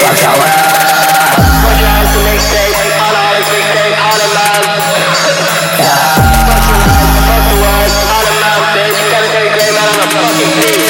fuck your will. Organize the mixtape, on all his mixtape, on a man. Fuck your life, fuck the world, on a man, bitch. Gotta take a great man on a fucking beat.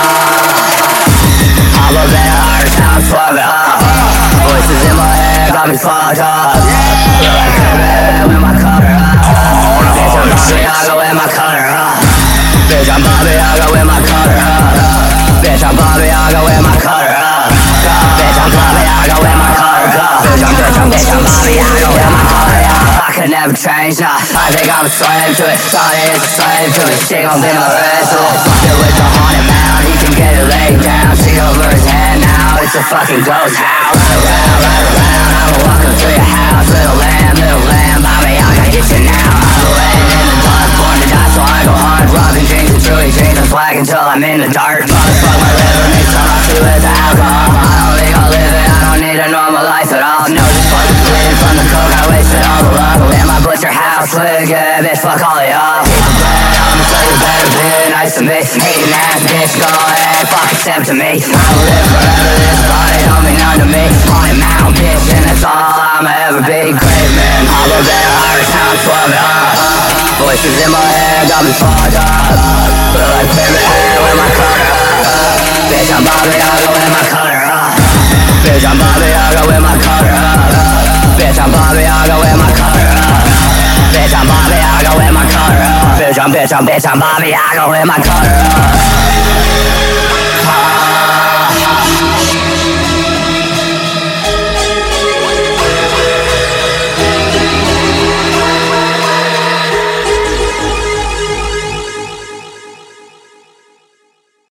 I'm a bit hard, sound fucked up. Voices in my head got me fucked up. Feel like Kirby with my color up. Bitch, I'm Bobby, I go with my color up. Bitch, I'm Bobby, I go with my color up. Bitch, I'm Bobby, I go with my color up. Bitch, I'm Bobby, I go with my color up. Bitch, I'm Bobby, I go with my color up. I could never change, nah. I think I'm a slave to it. Thought it is a slave to it. She gon' be my vessel. Fuck it with the haunted mound. He can get it laid down. She over his head now. It's a fucking ghost house. Right around, I'm walking through your house. Little lamb, Bobby, I can get you now. I'm laying in the dark, born to die, so I go hard. Robbing jeans and Chewy jeans and swag until I'm in the dark. Motherfuck my liver, mix some oxy with the alcohol. I don't think I'll live it, I don't need a normal life at all. No, just fucking bleeding from the coke, I wasted all the love. In my butcher house, live good, bitch, fuck all of y'all. Keep it bread, I'ma tell you better be nice to me. Hating ass bitch, go ahead, fuck accept to me. I'll live forever, this body don't mean none to me. Haunted mountain, bitch, and that's all I'ma ever be. Grave man, hollow bed, heart sound swung up. Voices in my head got me fucked up. Feel like Kirby with my color up. Bitch, I'm Bobby, I go with my color up. Bitch, I'm Bobby, I go with my color up. Bitch, I'm Bobby, I go with my color up. Bitch, I'm Bobby, I go with my color up. Bitch, I'm Bobby, I go with my color up.